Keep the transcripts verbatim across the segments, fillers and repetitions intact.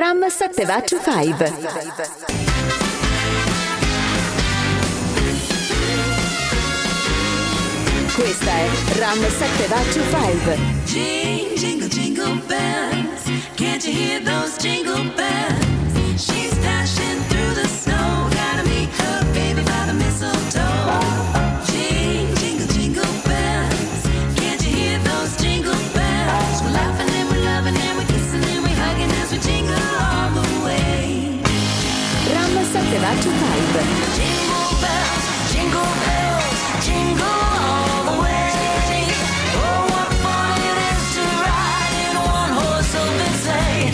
Ram Sattva venticinque. Questa è Ram Sattva venticinque. Jingle, jingle, jingle bells. Can't you hear those jingle bells? She's dashing through the snow. Gotta meet her baby by the mistletoe. Jingle, jingle, jingle bells. Can't you hear those jingle bells? We're laughing and we're loving and we're kissing and we're hugging as we jingle all the way. Ram Sattva venticinque. Jingle bells, jingle bells, jingle all the way. Oh, what fun it is to ride in a one-horse open sleigh.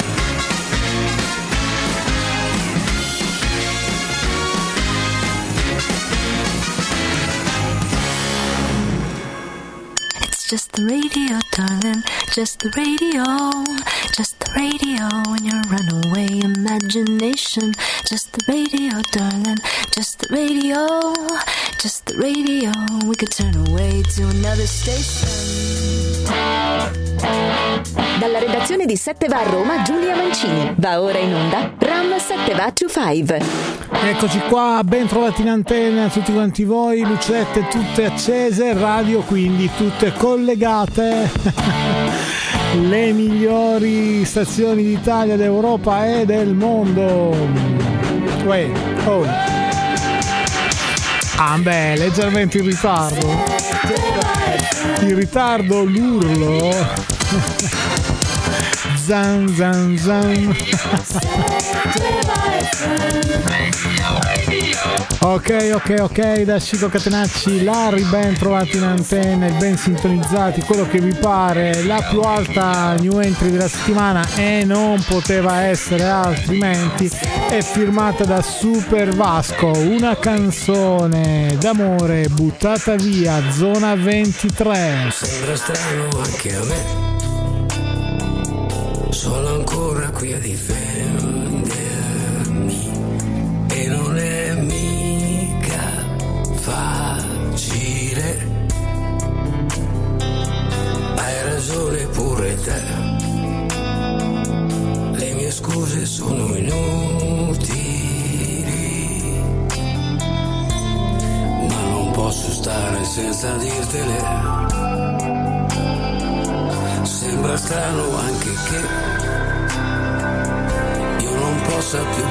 It's just the radio, darling, just the radio, just the radio in your runaway imagination. Just the radio, darling, just the radio, just the radio. We could turn away to another station. Dalla redazione di sette va a Roma, Giulia Mancini. Va ora in onda Ram Sattva venticinque. Eccoci qua, ben trovati in antenna tutti quanti voi, lucette tutte accese, radio quindi tutte collegate. Le migliori stazioni d'Italia, d'Europa e del mondo. Uè, oh. Ah beh, leggermente in ritardo. In ritardo l'urlo. Zan zan zan. Ok, ok, ok, da Chico Catenacci, Larry, ben trovati in antenna e ben sintonizzati, quello che vi pare, la più alta new entry della settimana e non poteva essere altrimenti, è firmata da Super Vasco, una canzone d'amore buttata via, zona ventitré. Sembra strano anche a me, sono ancora qui a difendermi e non è mica facile. Hai ragione pure te, le mie scuse sono inutili, ma non posso stare senza dirtele. Sembra strano anche che io non possa più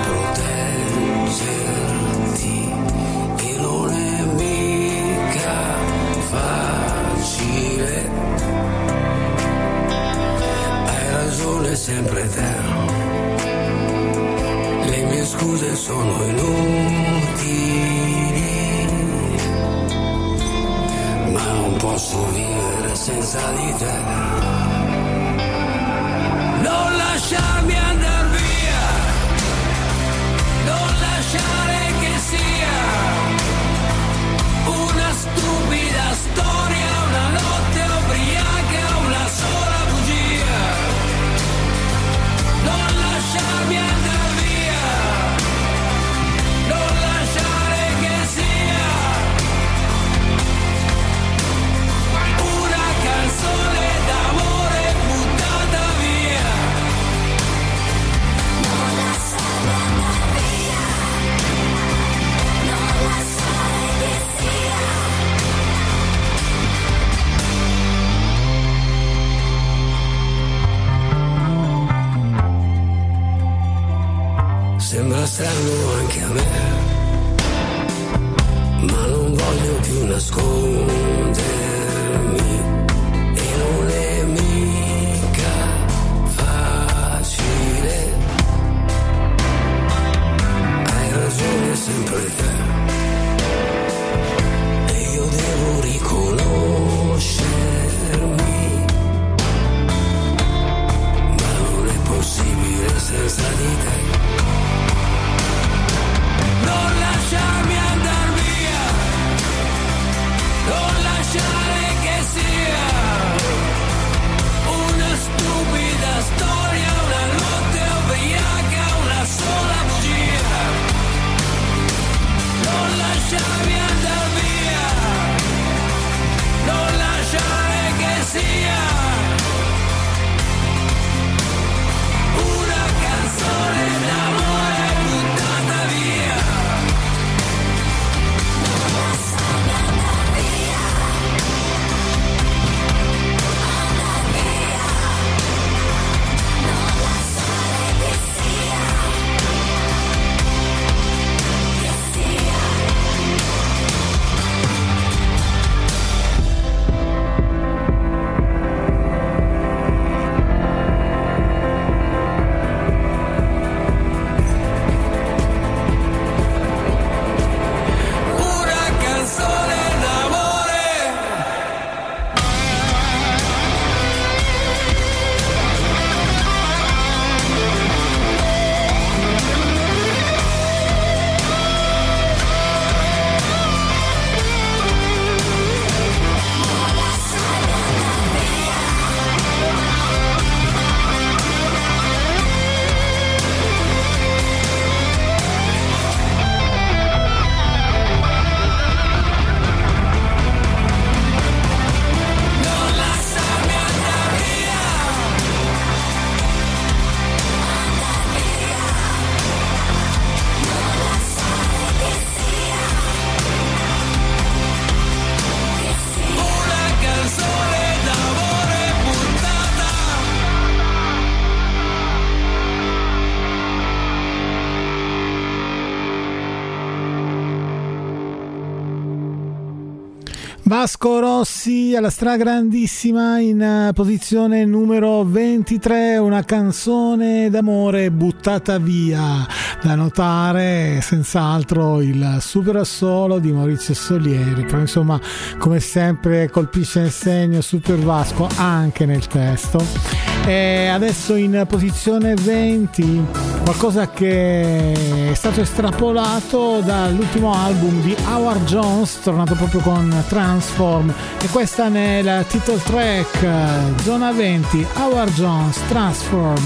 proteggerti e non è mica facile. Hai ragione sempre te, le mie scuse sono inutili, ma non posso vivere senza di te. Non lasciarmi andar via, non lasciare che sia una stupida storia, una notte ubriaca, una sola bugia. Non lasciarmi andar via, non lasciare che sia una canzone d'amore buttata via. Non lasciarmi andar via, non lasciare che sia. Sembra strano anche a me, ma non voglio più nascondermi e non è mica facile. Hai ragione sempre te e io devo riconoscermi, ma non è possibile senza di te. Non lasciarmi andar via, non lasciare che sia una stupida storia, una notte ubriaca, una sola bugia. Non lasciarmi andar via, non lasciare che sia una canzone Vasco Rossi alla stragrandissima in posizione numero ventitré, una canzone d'amore buttata via. Da notare senz'altro il super assolo di Maurizio Solieri, però insomma come sempre colpisce nel segno Super Vasco anche nel testo. E adesso in posizione venti qualcosa che è stato estrapolato dall'ultimo album di Howard Jones, tornato proprio con Transform, e questa ne è la title track, zona venti, Howard Jones, Transform.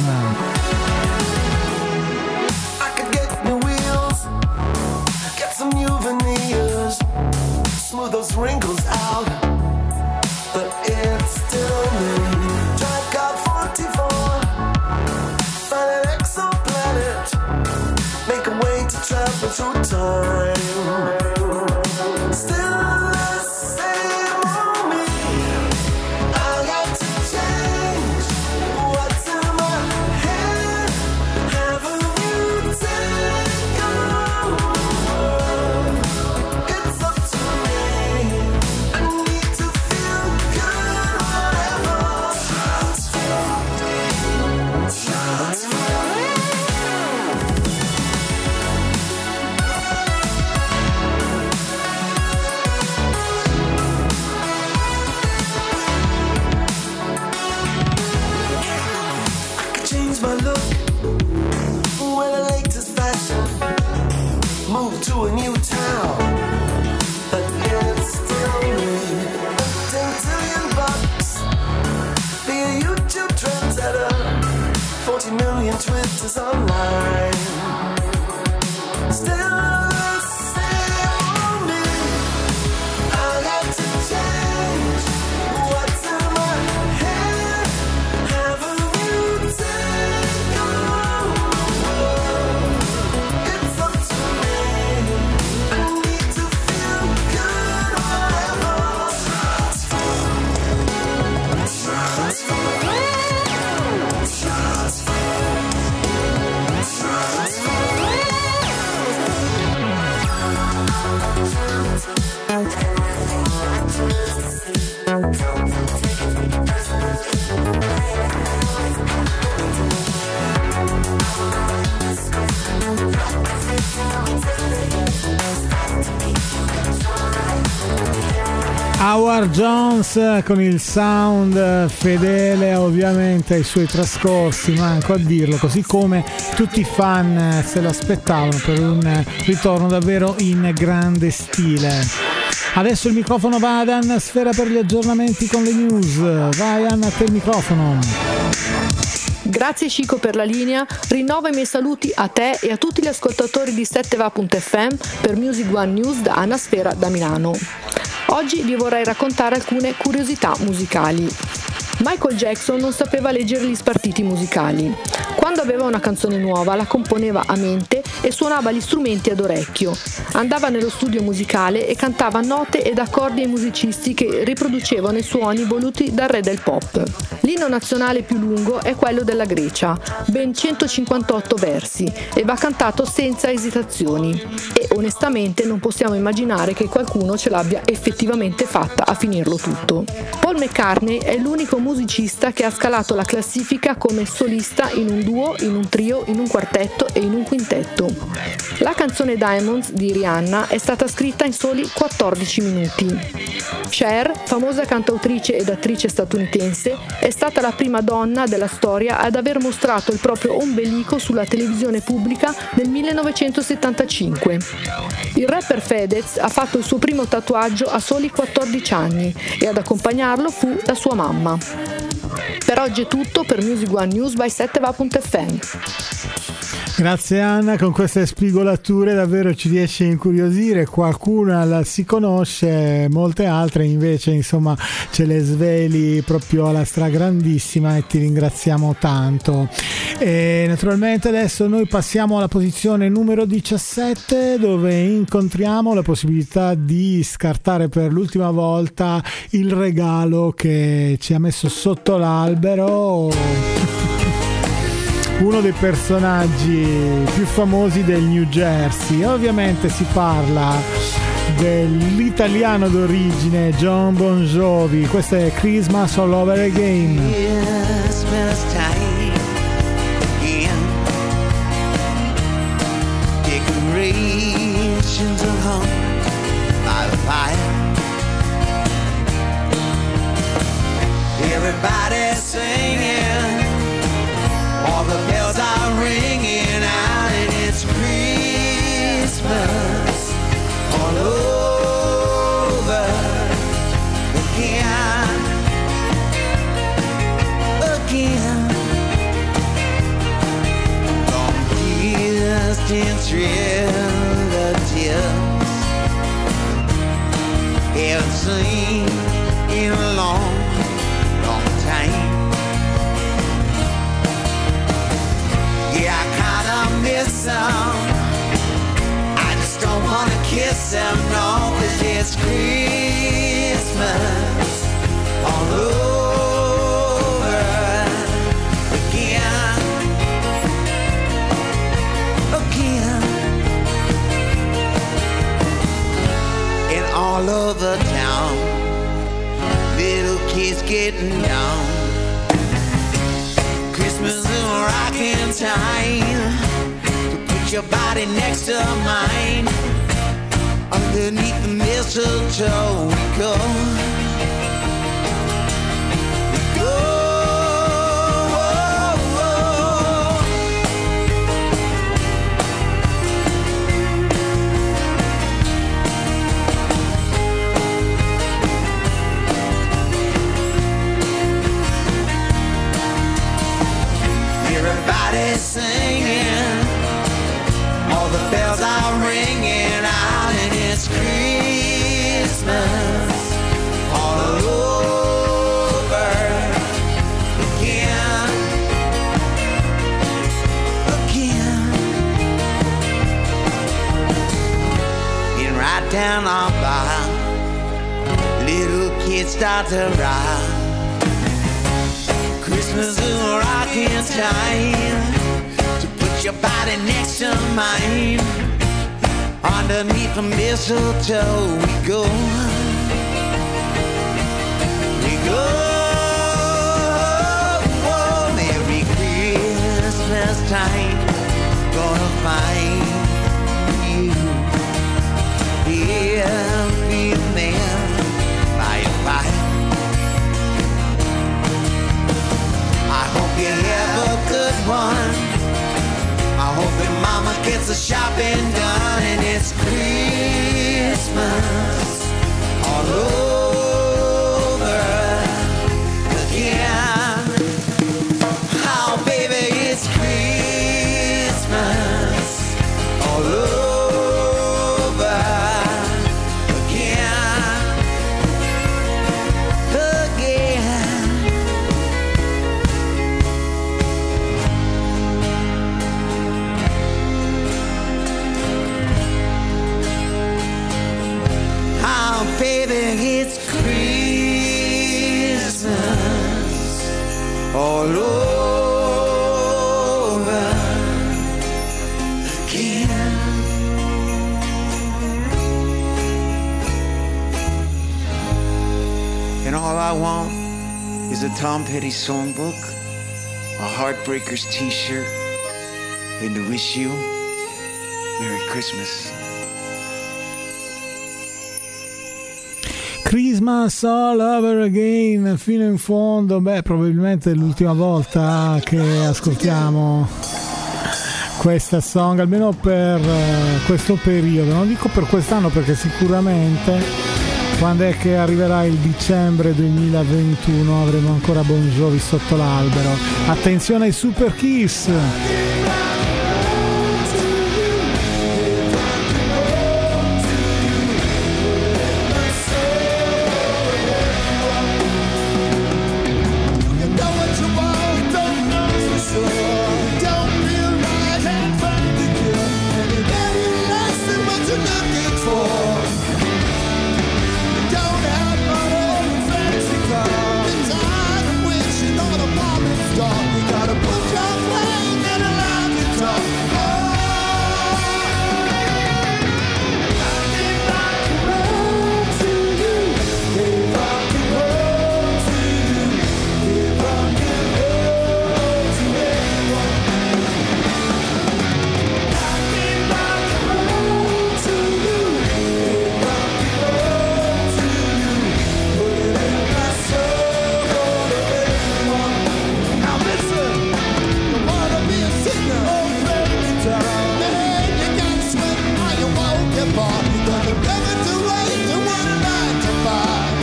Smooth those wrinkles out, but it's still me. Track out forty-four, find an exoplanet, make a way to travel through time. Still the same on me. I got to change what's in my head. Haven't you taken over? It's up to me. I need to feel good, whatever. I could change my look, wear the latest fashion, move to a new town, but it's still me. Ten billion bucks, be a YouTube trendsetter, forty million Twitters online. Still the same on me. I got to change what's in my head. Haven't you taken over? It's up to me. I need to feel good, whatever. Howard Jones con il sound fedele ovviamente ai suoi trascorsi, manco a dirlo, così come tutti i fan se lo aspettavano per un ritorno davvero in grande stile. Adesso il microfono va ad Anna Sfera per gli aggiornamenti con le news. Vai Anna, a te il microfono. Grazie Chico per la linea, rinnovo i miei saluti a te e a tutti gli ascoltatori di sette va punto effe emme per Music One News da Anna Sfera da Milano. Oggi vi vorrei raccontare alcune curiosità musicali. Michael Jackson non sapeva leggere gli spartiti musicali. Quando aveva una canzone nuova la componeva a mente e suonava gli strumenti ad orecchio. Andava nello studio musicale e cantava note ed accordi ai musicisti che riproducevano i suoni voluti dal re del pop. L'inno nazionale più lungo è quello della Grecia, ben centocinquantotto versi, e va cantato senza esitazioni. E onestamente non possiamo immaginare che qualcuno ce l'abbia effettivamente fatta a finirlo tutto. Paul McCartney è l'unico musicista che ha scalato la classifica come solista in un duo, in un trio, in un quartetto e in un quintetto. La canzone Diamonds di Rihanna è stata scritta in soli quattordici minuti. Cher, famosa cantautrice ed attrice statunitense, è stata la prima donna della storia ad aver mostrato il proprio ombelico sulla televisione pubblica nel millenovecentosettantacinque. Il rapper Fedez ha fatto il suo primo tatuaggio a soli quattordici anni e ad accompagnarlo fu la sua mamma. Per oggi è tutto per Music One News by sette va punto effe emme. Grazie Anna, con queste spigolature davvero ci riesce a incuriosire, qualcuna la si conosce, molte altre invece insomma ce le sveli proprio alla stragrandissima e ti ringraziamo tanto. E naturalmente adesso noi passiamo alla posizione numero diciassette, dove incontriamo la possibilità di scartare per l'ultima volta il regalo che ci ha messo sotto l'albero uno dei personaggi più famosi del New Jersey. Ovviamente si parla dell'italiano d'origine John Bon Jovi. Questa è Christmas All Over Again. Christmas time again. Decorations are hung by the fire. Everybody's singing, all the bells are ringing out, and it's Christmas all over again, again. From distant relatives haven't seen in a long, long time. Yeah, I kinda miss them. I just don't wanna kiss them, no, 'cause it's Christmas all over again, again. And all over town, little kids getting down. Christmas is a rocking time to put your body next to mine. Underneath the mistletoe we go. We go. Everybody's singing, all the bells are ringing out, and it's Christmas all over again, again. And right down our bar, little kids start to rock. Christmas is a rocking time to put your body next to mine. Underneath the mistletoe we go. We go. Every Christmas time gonna find you here, be there by your fire. I hope you have a good one. I hope that mama gets the shopping done, and it's Christmas all over again. Oh baby, it's Christmas all over again, again. Baby, it's Christmas all over again. And all I want is a Tom Petty songbook, a Heartbreakers t-shirt, and to wish you Merry Christmas. Christmas All Over Again fino in fondo. Beh, probabilmente è l'ultima volta che ascoltiamo questa song, almeno per questo periodo. Non dico per quest'anno, perché sicuramente quando è che arriverà il dicembre duemilaventuno avremo ancora Bon Jovi sotto l'albero. Attenzione ai Super Kiss. Gotta put your flame in a light. apart. Because it's never too late to work nine to five.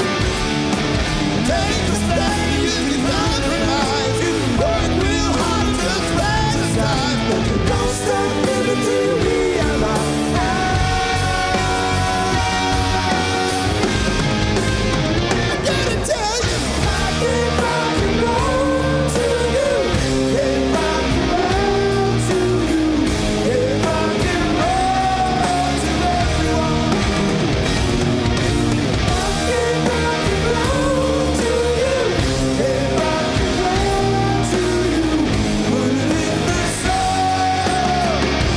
Take a stand, use your time for mine. You work real hard and just fantasize, but you don't stop living till you realize. I gotta tell you, I can't rock and roll to you. Can't rock and roll to you. Can't rock and roll to everyone. I can't rock and roll to you. Can't rock and roll to you. Put it in the song.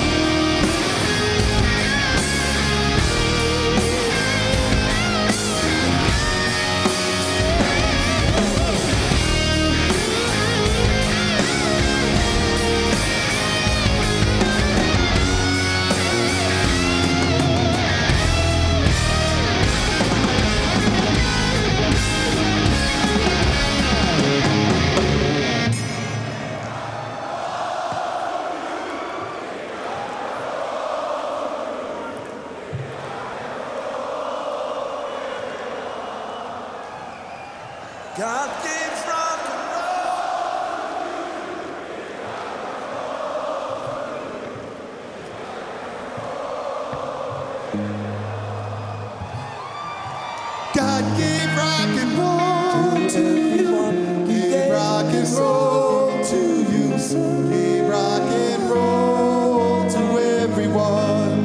God gave rock and God gave rock and roll to everyone. Gave rock and roll to you. Gave rock and roll to everyone.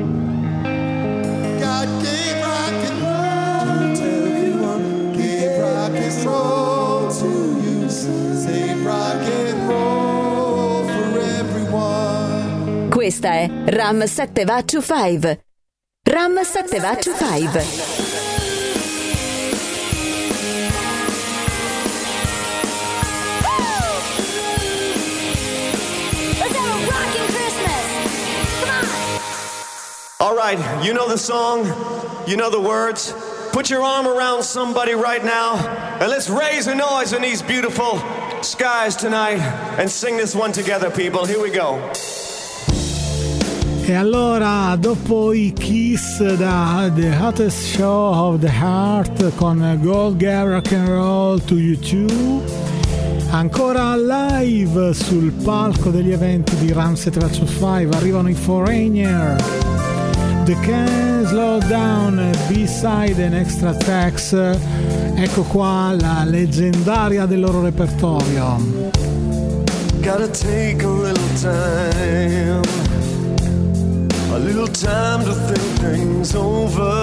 God gave rock and roll to everyone. Gave rock and roll to you. Save rock and roll for everyone. Questa è Ram sette Va to cinque. Ram sette Va to cinque. All right, you know the song, you know the words. Put your arm around somebody right now and let's raise a noise in these beautiful skies tonight and sing this one together, people. Here we go. E allora, dopo i Kiss da The Hottest Show of the Heart con Gold Get Rock and Roll to You Too, ancora live sul palco degli eventi di Ram sette Va to cinque arrivano i Foreigner, The Can't Slow Down, B-Side and Extra Tracks. Ecco qua la leggendaria del loro repertorio. Gotta take a little time, a little time to think things over.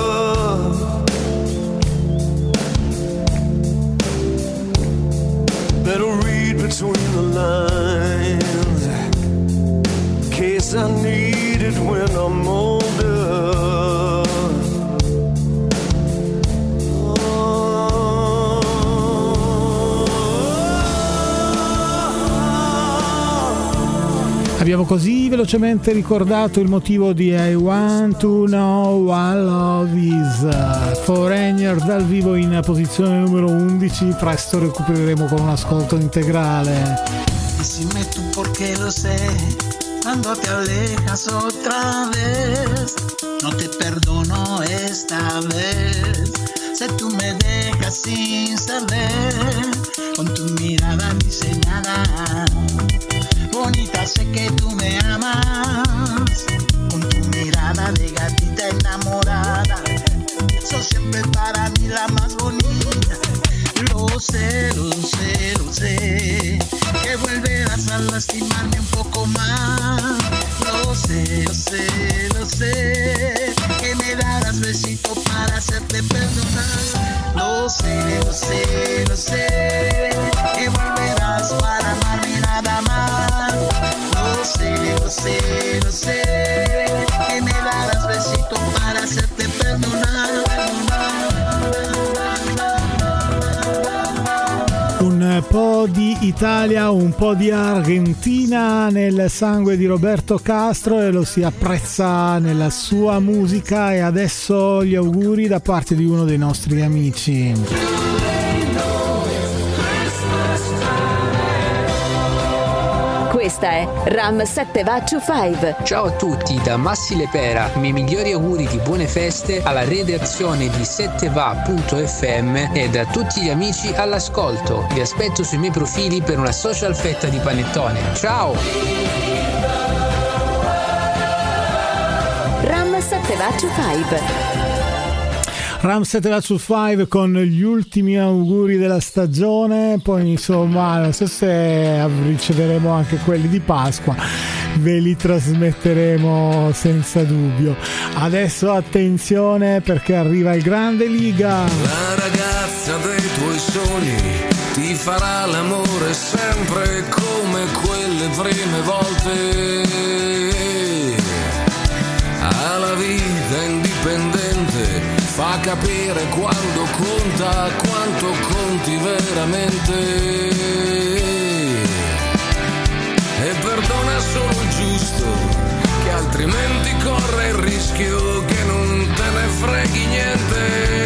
Better read between the lines, in case I need it when I'm older. Abbiamo così velocemente ricordato il motivo di I Want to Know What Love Is. Foreigner dal vivo in posizione numero undici, presto recupereremo con un ascolto integrale. Decime tú porque lo sé, cuando te alejas otra vez, no te perdono esta vez. Si tú me dejas sin saber, con tu mirada diseñada, bonita, sé que tú me amas, con tu mirada de gatita enamorada, sos siempre para mí la más bonita. Lo sé, lo sé, lo sé, que volverás a lastimarme un poco más. Lo sé, lo sé, lo sé, que me darás besito para hacerte perdonar. Lo sé, lo sé, lo sé, que volverás para amarme nada más. Lo sé, lo sé, lo sé, que me darás besito para hacerte perdonar. Un po' di Italia, un po' di Argentina nel sangue di Roberto Castro e lo si apprezza nella sua musica. E adesso gli auguri da parte di uno dei nostri amici. Questa è Ram sette va to cinque. Ciao a tutti da Massi Lepera, i miei migliori auguri di buone feste alla redazione di sette va punto effe emme e da tutti gli amici all'ascolto. Vi aspetto sui miei profili per una social fetta di panettone. Ciao! Ram sette va to cinque. Ram sette va to cinque con gli ultimi auguri della stagione, poi insomma non so se riceveremo anche quelli di Pasqua, ve li trasmetteremo senza dubbio. Adesso attenzione perché arriva il Grande Liga. La ragazza dei tuoi sogni ti farà l'amore sempre come quelle prime volte. Ha la vita indipendente, fa capire quando conta, quanto conti veramente. E perdona solo il giusto, che altrimenti corre il rischio che non te ne freghi niente.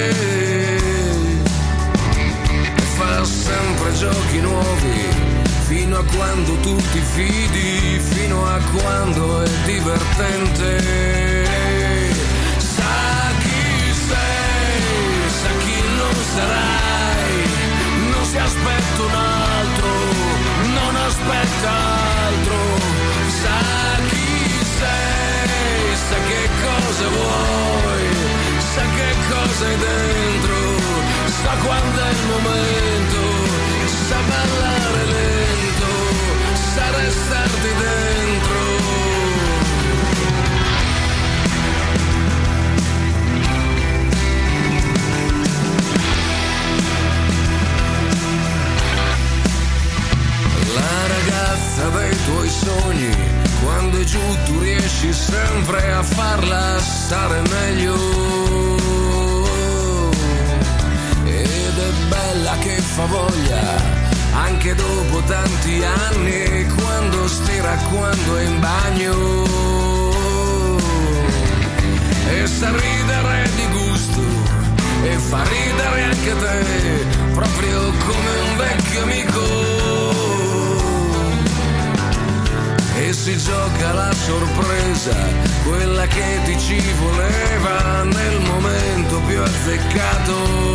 E fa sempre giochi nuovi, fino a quando tu ti fidi, fino a quando è divertente. Sarai, non si aspetta un altro, non aspetta altro. Sa chi sei, sa che cosa vuoi, sa che cosa hai dentro, sa quando è il momento, sa ballare lento, sa restarti dentro. Dei tuoi sogni, quando è giù tu riesci sempre a farla stare meglio. Ed è bella che fa voglia, anche dopo tanti anni, quando stira, quando è in bagno. E sa ridere di gusto, e fa ridere anche te, proprio come un vecchio amico. E si gioca la sorpresa, quella che ti ci voleva nel momento più azzeccato.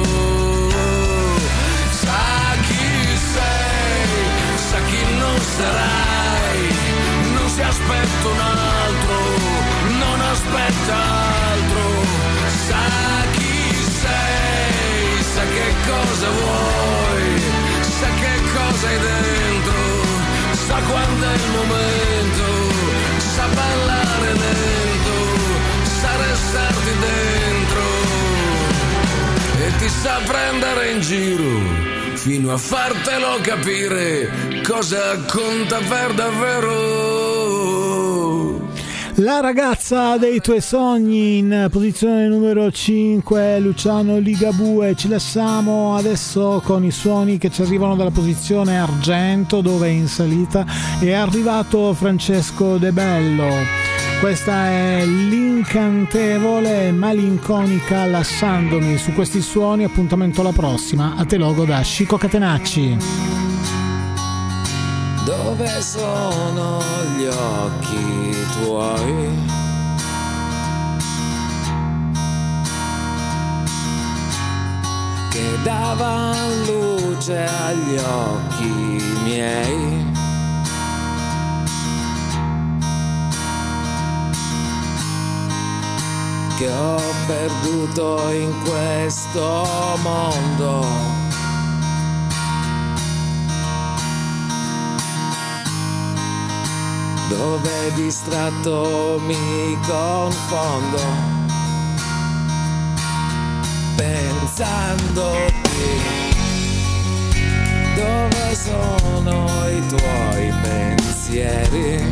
Sa chi sei, sa chi non sarai, non si aspetta un altro, non aspetta altro. Sa chi sei, sa che cosa vuoi, sa che cosa hai dentro, sa quando è il momento, sa ballare lento, sa restarti dentro e ti sa prendere in giro fino a fartelo capire cosa conta per davvero. La ragazza dei tuoi sogni in posizione numero cinque, Luciano Ligabue. Ci lasciamo adesso con i suoni che ci arrivano dalla posizione argento, dove in salita è arrivato Francesco De Bello. Questa è l'incantevole malinconica Lasciandomi. Su questi suoni appuntamento alla prossima. A te logo da Chico Catenacci. Dove sono gli occhi tuoi? Che davan luce agli occhi miei? Che ho perduto in questo mondo. Dove distratto mi confondo, pensandoti. Dove sono i tuoi pensieri?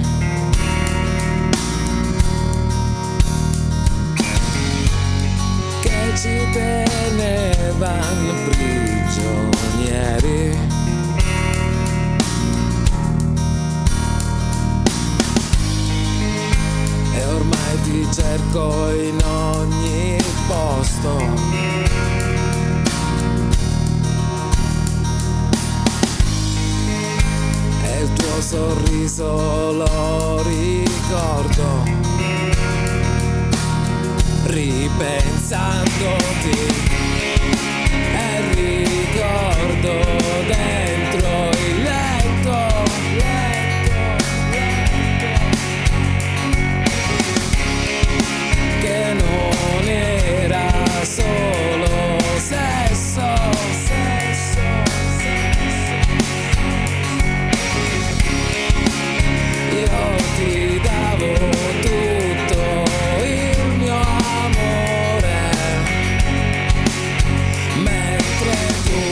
Che ci tenevan prigionieri. E ormai ti cerco in ogni posto. E il tuo sorriso lo ricordo, ripensandoti, e ricordo dentro il letto, letto, letto, che non era solo sesso, sesso, io ti davo tutto il mio amore, mentre tu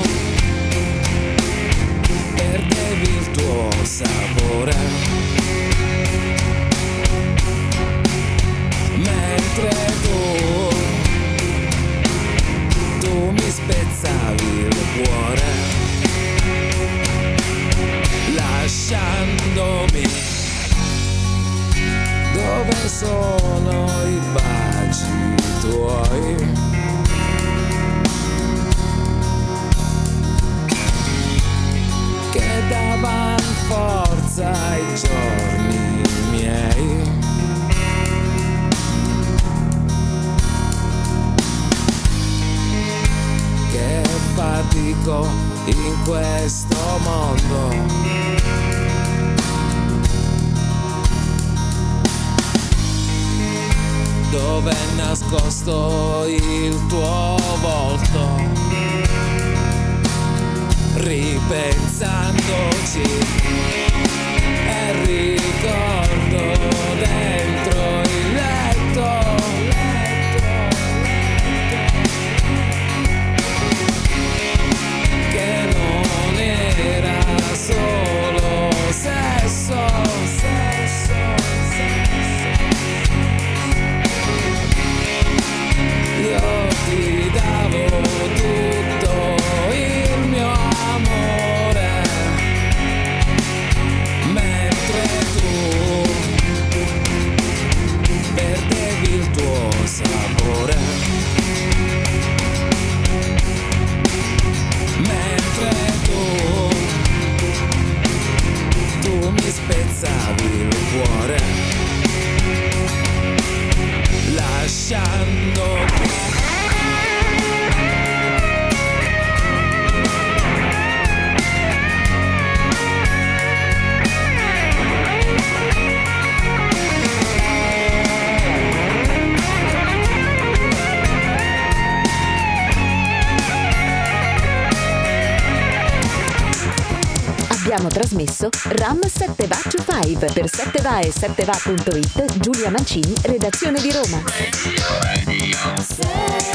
perdevi il tuo sapore, mentre tu, tu mi spezzavi il cuore, lasciandomi. Dove sono i baci tuoi? Che davan forza ai giorni miei. Che fatico in questo mondo, dove è nascosto il tuo volto, ripensandoci, e ricordo dentro il letto, letto, letto, che non era solo sesso, sesso, io ti davo tutto il mio amore, mentre tu perdevi il tuo sapore, mentre tu, tu mi spezzavi il cuore, lasciando. Abbiamo trasmesso Ram sette Va to cinque per sette Va e sette Va punto it. Giulia Mancini, redazione di Roma. Radio, radio.